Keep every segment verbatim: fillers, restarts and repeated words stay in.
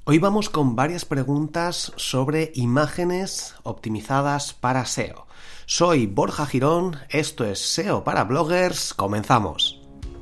Hoy vamos con varias preguntas sobre imágenes optimizadas para S E O. Soy Borja Girón, esto es S E O para bloggers, comenzamos.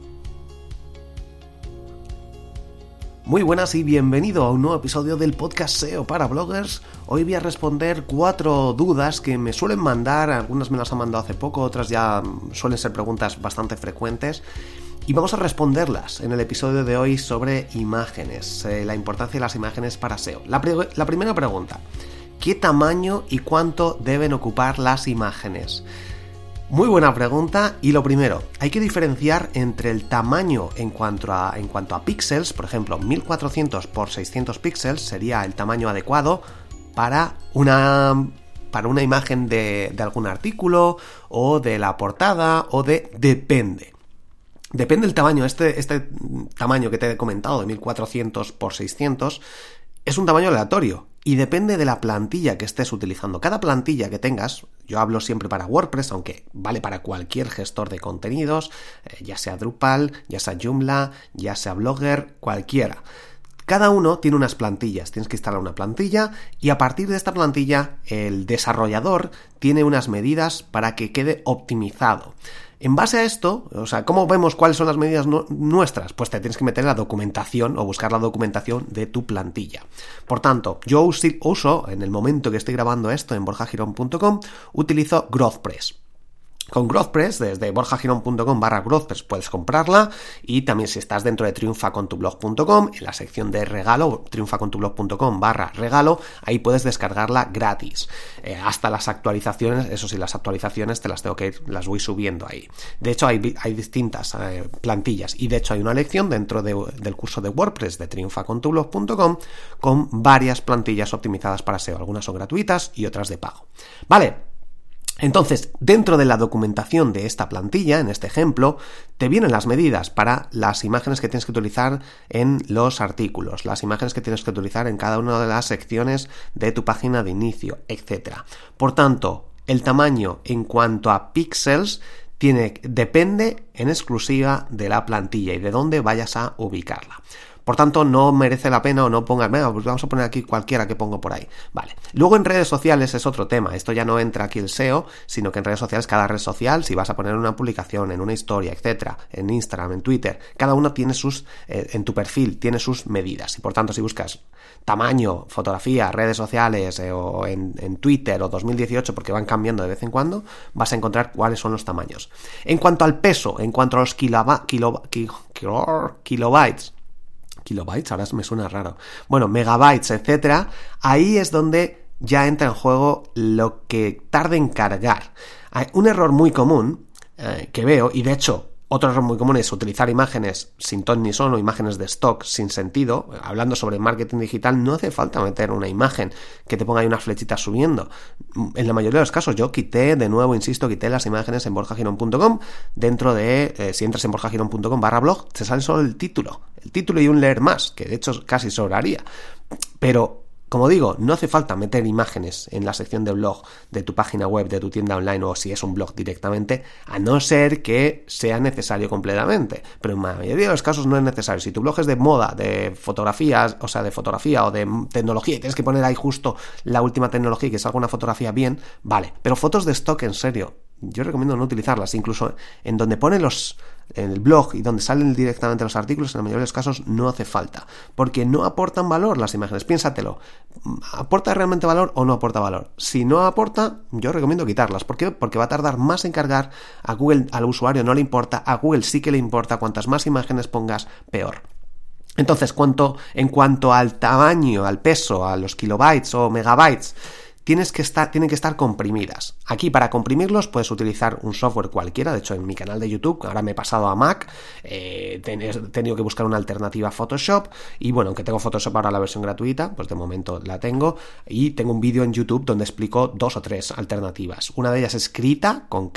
Muy buenas y bienvenido a un nuevo episodio del podcast S E O para bloggers. Hoy voy a responder cuatro dudas que me suelen mandar, algunas me las han mandado hace poco, otras ya suelen ser preguntas bastante frecuentes. Y vamos a responderlas en el episodio de hoy sobre imágenes, eh, la importancia de las imágenes para S E O. La, pre- la primera pregunta, ¿qué tamaño y cuánto deben ocupar las imágenes? Muy buena pregunta, y lo primero, hay que diferenciar entre el tamaño en cuanto a, en cuanto a píxeles, por ejemplo, mil cuatrocientos por seiscientos píxeles sería el tamaño adecuado para una... para una imagen de, de algún artículo, o de la portada, o de... depende. Depende del tamaño, este, este tamaño que te he comentado de mil cuatrocientos por seiscientos es un tamaño aleatorio y depende de la plantilla que estés utilizando. Cada plantilla que tengas, yo hablo siempre para WordPress, aunque vale para cualquier gestor de contenidos, eh, ya sea Drupal, ya sea Joomla, ya sea Blogger, cualquiera. Cada uno tiene unas plantillas, tienes que instalar una plantilla y a partir de esta plantilla el desarrollador tiene unas medidas para que quede optimizado. En base a esto, o sea, ¿cómo vemos cuáles son las medidas no- nuestras? Pues te tienes que meter en la documentación o buscar la documentación de tu plantilla. Por tanto, yo usi- uso, en el momento que estoy grabando esto en borja girón punto com, utilizo GrowthPress. Con GrowthPress, desde borja girón punto com barra GrowthPress puedes comprarla, y también si estás dentro de triunfa con tu blog punto com, en la sección de regalo, triunfa con tu blog punto com barra regalo, ahí puedes descargarla gratis. Eh, hasta las actualizaciones, eso sí, las actualizaciones te las tengo que ir, las voy subiendo ahí. De hecho, hay, hay distintas eh, plantillas, y de hecho hay una lección dentro de, del curso de WordPress de triunfa con tu blog punto com con varias plantillas optimizadas para S E O. Algunas son gratuitas y otras de pago. Vale. Entonces, dentro de la documentación de esta plantilla, en este ejemplo, te vienen las medidas para las imágenes que tienes que utilizar en los artículos, las imágenes que tienes que utilizar en cada una de las secciones de tu página de inicio, etcétera. Por tanto, el tamaño en cuanto a píxeles tiene, depende en exclusiva de la plantilla y de dónde vayas a ubicarla. Por tanto, no merece la pena o no pongas, venga, pues vamos a poner aquí cualquiera que pongo por ahí. Vale. Luego en redes sociales es otro tema. Esto ya no entra aquí el S E O, sino que en redes sociales, cada red social, si vas a poner una publicación, en una historia, etcétera, en Instagram, en Twitter, cada uno tiene sus, eh, en tu perfil, tiene sus medidas. Y por tanto, si buscas tamaño, fotografía, redes sociales, eh, o en, en Twitter o dos mil dieciocho, porque van cambiando de vez en cuando, vas a encontrar cuáles son los tamaños. En cuanto al peso, en cuanto a los kiloba, kilo, kilo, kilo, kilobytes, kilobytes, ahora me suena raro, bueno, megabytes, etcétera, ahí es donde ya entra en juego lo que tarde en cargar. Hay un error muy común eh, que veo, y de hecho otro error muy común es utilizar imágenes sin ton ni son o imágenes de stock sin sentido. Hablando sobre marketing digital, no hace falta meter una imagen que te ponga ahí unas flechitas subiendo. En la mayoría de los casos yo quité, de nuevo insisto, quité las imágenes en borja girón punto com. Dentro de, eh, si entras en borja girón punto com barra blog, te sale solo el título. El título y un leer más, que de hecho casi sobraría. Pero, como digo, no hace falta meter imágenes en la sección de blog de tu página web, de tu tienda online, o si es un blog directamente, a no ser que sea necesario completamente. Pero en la mayoría de los casos no es necesario. Si tu blog es de moda, de fotografías, o sea, de fotografía o de tecnología, y tienes que poner ahí justo la última tecnología y que salga una fotografía bien, vale. Pero fotos de stock, en serio, yo recomiendo no utilizarlas. Incluso en donde pone los, en el blog y donde salen directamente los artículos, en la mayoría de los casos no hace falta, porque no aportan valor las imágenes. Piénsatelo, ¿aporta realmente valor o no aporta valor? Si no aporta, yo recomiendo quitarlas. ¿Por qué? Porque va a tardar más en cargar. A Google, al usuario no le importa, a Google sí que le importa. Cuantas más imágenes pongas, peor. Entonces, cuanto, en cuanto al tamaño, al peso, a los kilobytes o megabytes, Tienes que estar, tienen que estar comprimidas. Aquí, para comprimirlos, puedes utilizar un software cualquiera. De hecho, en mi canal de YouTube, ahora me he pasado a Mac, eh, he tenido que buscar una alternativa a Photoshop. Y bueno, aunque tengo Photoshop ahora la versión gratuita, pues de momento la tengo. Y tengo un vídeo en YouTube donde explico dos o tres alternativas. Una de ellas es Krita, con K,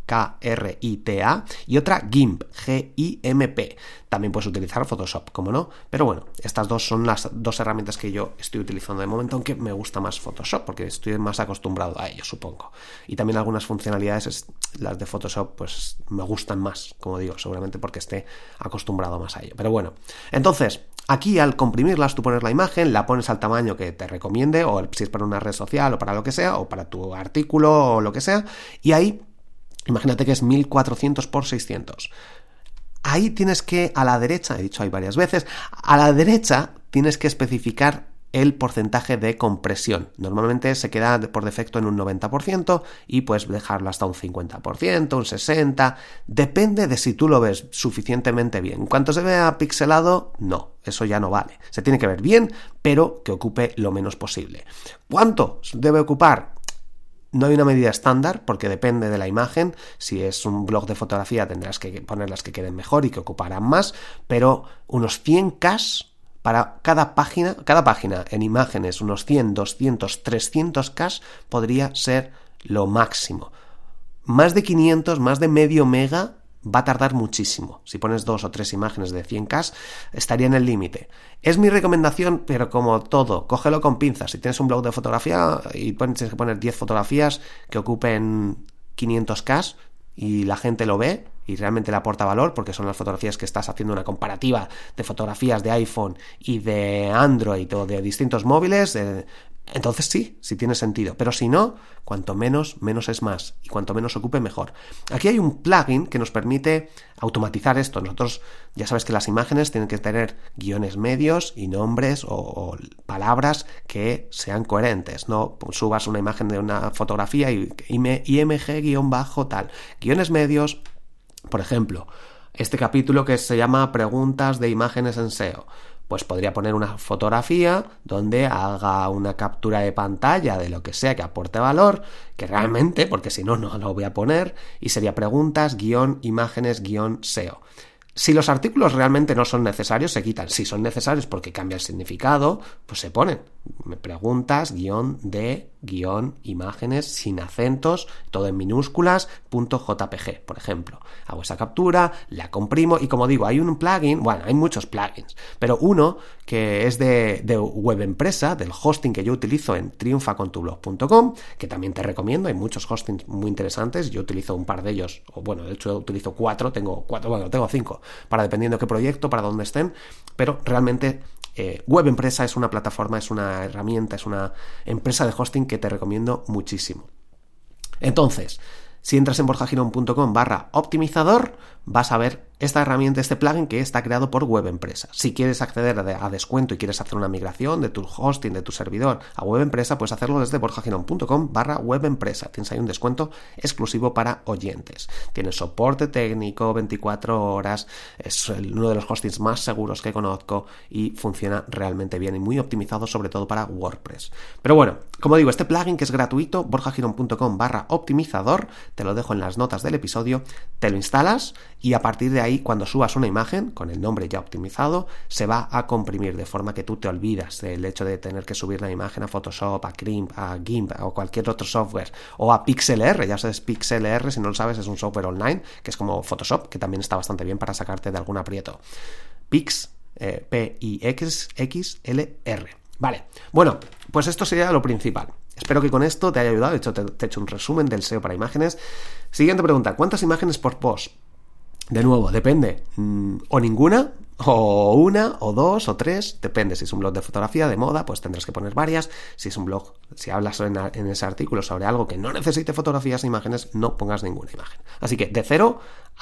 K R I T A, y otra GIMP, G I M P. También puedes utilizar Photoshop, como no, pero bueno, estas dos son las dos herramientas que yo estoy utilizando de momento, aunque me gusta más Photoshop porque estoy más acostumbrado a ello, supongo. Y también algunas funcionalidades, las de Photoshop, pues me gustan más, como digo, seguramente porque esté acostumbrado más a ello. Pero bueno, entonces, aquí al comprimirlas, tú pones la imagen, la pones al tamaño que te recomiende, o si es para una red social o para lo que sea, o para tu artículo o lo que sea, y ahí imagínate que es mil cuatrocientos por seiscientos. Ahí tienes que, a la derecha, he dicho ahí varias veces, a la derecha tienes que especificar el porcentaje de compresión. Normalmente se queda por defecto en un noventa por ciento y puedes dejarlo hasta un cincuenta por ciento, un sesenta por ciento. Depende de si tú lo ves suficientemente bien. En cuanto se vea pixelado, no, eso ya no vale. Se tiene que ver bien, pero que ocupe lo menos posible. ¿Cuánto debe ocupar? No hay una medida estándar porque depende de la imagen. Si es un blog de fotografía tendrás que poner las que queden mejor y que ocuparán más, pero unos cien K para cada página, cada página en imágenes, unos cien, doscientos, trescientos K podría ser lo máximo. Más de quinientos, más de medio mega va a tardar muchísimo. Si pones dos o tres imágenes de cien K, estaría en el límite. Es mi recomendación, pero como todo, cógelo con pinzas. Si tienes un blog de fotografía y tienes que poner diez fotografías que ocupen quinientos K y la gente lo ve y realmente le aporta valor, porque son las fotografías que estás haciendo una comparativa de fotografías de iPhone y de Android o de distintos móviles, eh, entonces sí, sí tiene sentido. Pero si no, cuanto menos, menos es más. Y cuanto menos ocupe, mejor. Aquí hay un plugin que nos permite automatizar esto. Nosotros, ya sabes que las imágenes tienen que tener guiones medios y nombres o, o palabras que sean coherentes. No subas una imagen de una fotografía y I M G-tal. Guiones medios, por ejemplo, este capítulo que se llama Preguntas de imágenes en S E O. Pues podría poner una fotografía donde haga una captura de pantalla de lo que sea que aporte valor, que realmente, porque si no, no lo voy a poner, y sería preguntas, guión, imágenes, guión, S E O. Si los artículos realmente no son necesarios, se quitan. Si son necesarios porque cambia el significado, pues se ponen. Preguntas, guión, de, guión, imágenes, sin acentos, todo en minúsculas, punto .jpg, por ejemplo. Hago esa captura, la comprimo y, como digo, hay un plugin, bueno, hay muchos plugins, pero uno que es de, de web empresa, del hosting que yo utilizo en triunfa con tu blog punto com, que también te recomiendo. Hay muchos hostings muy interesantes. Yo utilizo un par de ellos, o bueno, de hecho utilizo cuatro, tengo cuatro, bueno, tengo cinco, para dependiendo de qué proyecto, para dónde estén, pero realmente eh, web empresa es una plataforma, es una herramienta, es una empresa de hosting que te recomiendo muchísimo. Entonces, si entras en borjagirón punto com barra optimizador, vas a ver esta herramienta, este plugin que está creado por Web Empresa. Si quieres acceder a descuento y quieres hacer una migración de tu hosting, de tu servidor a Web Empresa, puedes hacerlo desde borjagirón punto com barra Web Empresa. Tienes ahí un descuento exclusivo para oyentes. Tienes soporte técnico veinticuatro horas, es uno de los hostings más seguros que conozco y funciona realmente bien y muy optimizado, sobre todo para WordPress. Pero bueno, como digo, este plugin que es gratuito, borjagirón punto com barra optimizador, te lo dejo en las notas del episodio, te lo instalas y a partir de ahí, cuando subas una imagen con el nombre ya optimizado, se va a comprimir de forma que tú te olvidas del hecho de tener que subir la imagen a Photoshop, a GIMP, a GIMP o cualquier otro software, o a PixLR. Ya sabes, PixLR, si no lo sabes, es un software online que es como Photoshop, que también está bastante bien para sacarte de algún aprieto. Pix, eh, P I X X L R. Vale, bueno, pues esto sería lo principal. Espero que con esto te haya ayudado. De hecho, te, te he hecho un resumen del S E O para imágenes. Siguiente pregunta, ¿cuántas imágenes por post? De nuevo, depende, mm, o ninguna, o una, o dos, o tres, depende. Si es un blog de fotografía, de moda, pues tendrás que poner varias. Si es un blog, si hablas en, en ese artículo sobre algo que no necesite fotografías e imágenes, no pongas ninguna imagen. Así que de cero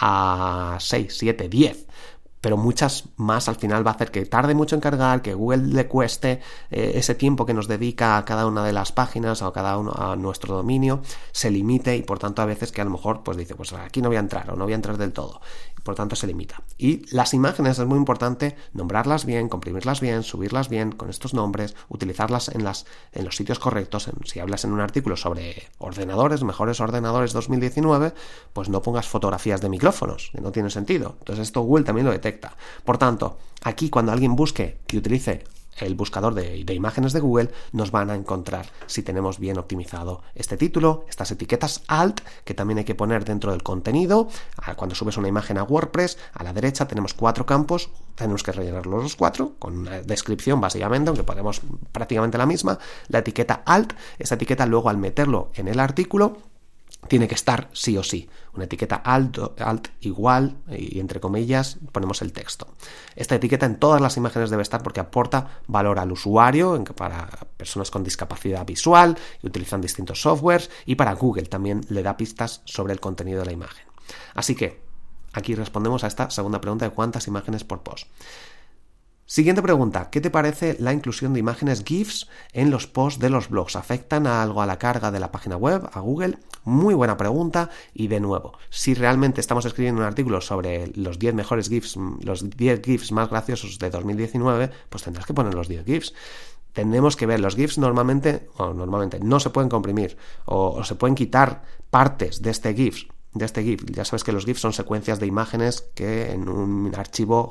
a seis, siete, diez. Pero muchas más al final va a hacer que tarde mucho en cargar, que Google le cueste eh, ese tiempo que nos dedica a cada una de las páginas o a cada uno a nuestro dominio, se limite y por tanto a veces que a lo mejor pues dice, pues aquí no voy a entrar o no voy a entrar del todo. Por tanto se limita. Y las imágenes es muy importante nombrarlas bien, comprimirlas bien, subirlas bien con estos nombres, utilizarlas en las en los sitios correctos. En, si hablas en un artículo sobre ordenadores, mejores ordenadores dos mil diecinueve, pues no pongas fotografías de micrófonos, que no tiene sentido. Entonces esto Google también lo detecta. Por tanto, aquí cuando alguien busque que utilice el buscador de, de imágenes de Google nos van a encontrar si tenemos bien optimizado este título, estas etiquetas alt que también hay que poner dentro del contenido. Cuando subes una imagen a WordPress, a la derecha tenemos cuatro campos, tenemos que rellenarlos los cuatro con una descripción básicamente, aunque ponemos prácticamente la misma, la etiqueta alt. Esa etiqueta luego al meterlo en el artículo tiene que estar sí o sí. Una etiqueta alt, alt igual y entre comillas ponemos el texto. Esta etiqueta en todas las imágenes debe estar porque aporta valor al usuario, en que para personas con discapacidad visual y utilizan distintos softwares, y para Google también le da pistas sobre el contenido de la imagen. Así que aquí respondemos a esta segunda pregunta de cuántas imágenes por post. Siguiente pregunta, ¿qué te parece la inclusión de imágenes GIFs en los posts de los blogs? ¿Afectan a algo a la carga de la página web, a Google? Muy buena pregunta, y de nuevo, si realmente estamos escribiendo un artículo sobre los diez mejores GIFs, los diez GIFs más graciosos de dos mil diecinueve, pues tendrás que poner los diez GIFs. Tenemos que ver, los GIFs normalmente, o normalmente no se pueden comprimir, o, o se pueden quitar partes de este GIF, de este GIF. Ya sabes que los GIFs son secuencias de imágenes que en un archivo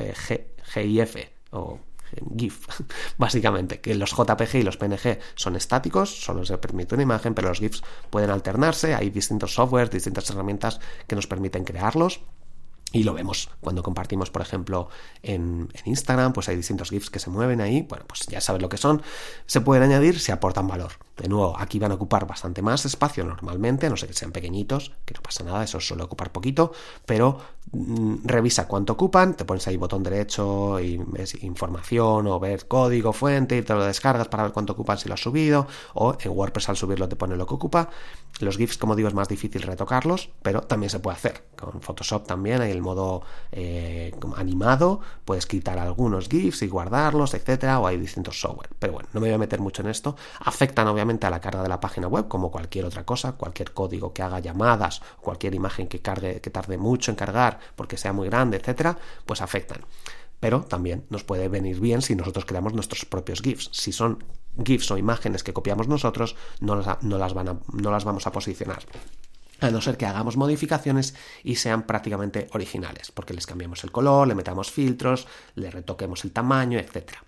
GIF o GIF, básicamente, que los J P G y los P N G son estáticos, solo se permite una imagen, pero los GIFs pueden alternarse, hay distintos softwares, distintas herramientas que nos permiten crearlos. Y lo vemos cuando compartimos, por ejemplo, en, en Instagram, pues hay distintos GIFs que se mueven ahí. Bueno, pues ya sabes lo que son. Se pueden añadir si aportan valor. De nuevo, aquí van a ocupar bastante más espacio normalmente, a no ser que sean pequeñitos, que no pasa nada, eso suele ocupar poquito, pero mmm, revisa cuánto ocupan, te pones ahí botón derecho y ves información o ver código fuente y te lo descargas para ver cuánto ocupan si lo has subido, o en WordPress al subirlo te pone lo que ocupa. Los GIFs, como digo, es más difícil retocarlos, pero también se puede hacer. Con Photoshop también hay el modo eh, animado, puedes quitar algunos GIFs y guardarlos, etcétera, o hay distintos software. Pero bueno, no me voy a meter mucho en esto. Afectan obviamente a la carga de la página web, como cualquier otra cosa, cualquier código que haga llamadas, cualquier imagen que cargue, que tarde mucho en cargar porque sea muy grande, etcétera, pues afectan. Pero también nos puede venir bien si nosotros creamos nuestros propios GIFs. Si son GIFs o imágenes que copiamos nosotros, no las, no las, van a, no las vamos a posicionar, a no ser que hagamos modificaciones y sean prácticamente originales, porque les cambiamos el color, le metamos filtros, le retoquemos el tamaño, etcétera.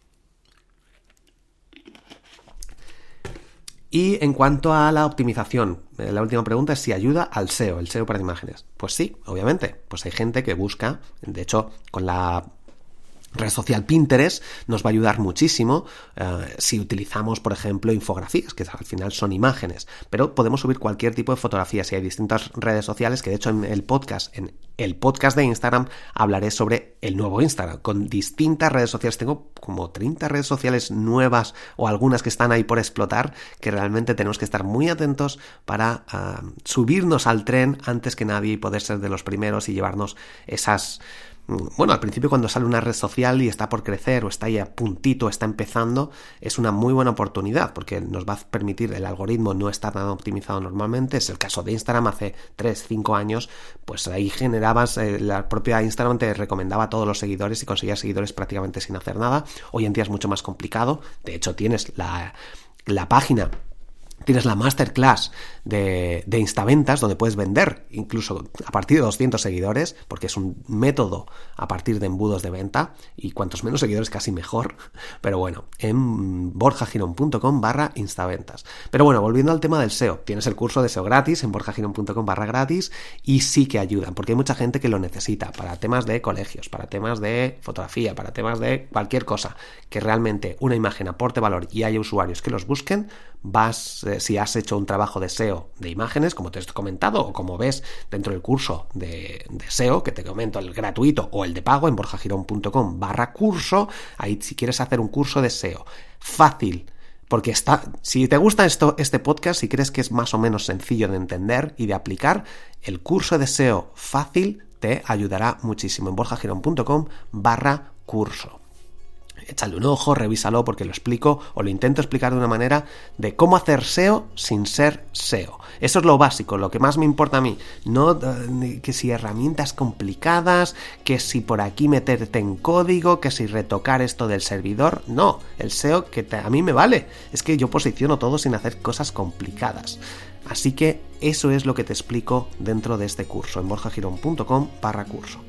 Y en cuanto a la optimización, la última pregunta es si ayuda al S E O, el S E O para imágenes. Pues sí, obviamente. Pues hay gente que busca, de hecho, con la red social Pinterest nos va a ayudar muchísimo uh, si utilizamos, por ejemplo, infografías, que al final son imágenes, pero podemos subir cualquier tipo de fotografías y hay distintas redes sociales que de hecho en el podcast, en el podcast de Instagram hablaré sobre el nuevo Instagram, con distintas redes sociales. Tengo como treinta redes sociales nuevas o algunas que están ahí por explotar, que realmente tenemos que estar muy atentos para uh, subirnos al tren antes que nadie y poder ser de los primeros y llevarnos esas... Bueno, al principio cuando sale una red social y está por crecer o está ahí a puntito, está empezando, es una muy buena oportunidad porque nos va a permitir, el algoritmo no está tan optimizado normalmente, es el caso de Instagram hace tres, cinco años, pues ahí generabas, eh, la propia Instagram te recomendaba a todos los seguidores y conseguías seguidores prácticamente sin hacer nada. Hoy en día es mucho más complicado, de hecho tienes la, la página... Tienes la masterclass de, de Instaventas, donde puedes vender incluso a partir de doscientos seguidores, porque es un método a partir de embudos de venta, y cuantos menos seguidores casi mejor. Pero bueno, en borjagirón.com barra Instaventas. Pero bueno, volviendo al tema del S E O, tienes el curso de S E O gratis en borjagirón.com barra gratis, y sí que ayudan, porque hay mucha gente que lo necesita para temas de colegios, para temas de fotografía, para temas de cualquier cosa, que realmente una imagen aporte valor y haya usuarios que los busquen. Vas, eh, si has hecho un trabajo de S E O de imágenes, como te he comentado, o como ves dentro del curso de, de S E O, que te comento, el gratuito o el de pago en borjagirón.com barra curso, ahí si quieres hacer un curso de S E O fácil, porque está, si te gusta esto, este podcast, si crees que es más o menos sencillo de entender y de aplicar, el curso de S E O fácil te ayudará muchísimo en borjagirón.com barra curso. Échale un ojo, revísalo porque lo explico o lo intento explicar de una manera de cómo hacer S E O sin ser S E O. Eso es lo básico, lo que más me importa a mí. No uh, que si herramientas complicadas, que si por aquí meterte en código, que si retocar esto del servidor. No, el S E O que te, a mí me vale. Es que yo posiciono todo sin hacer cosas complicadas. Así que eso es lo que te explico dentro de este curso en borjagirón.com barra curso.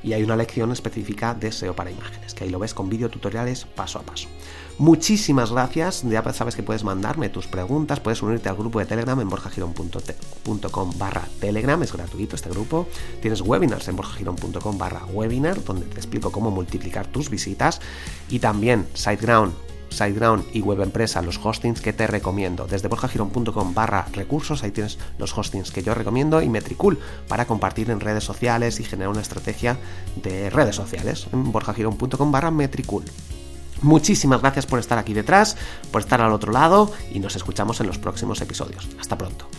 y hay una lección específica de S E O para imágenes, que ahí lo ves con videotutoriales paso a paso. Muchísimas gracias, ya sabes que puedes mandarme tus preguntas, puedes unirte al grupo de Telegram en borjagirón punto com barra Telegram, es gratuito este grupo. Tienes webinars en borjagirón punto com barra webinar, donde te explico cómo multiplicar tus visitas, y también SiteGround, SiteGround y WebEmpresa, los hostings que te recomiendo. Desde borjagirón punto com barra recursos, ahí tienes los hostings que yo recomiendo, y Metricool para compartir en redes sociales y generar una estrategia de redes sociales en borjagirón punto com barra Metricool. Muchísimas gracias por estar aquí detrás, por estar al otro lado, y nos escuchamos en los próximos episodios. Hasta pronto.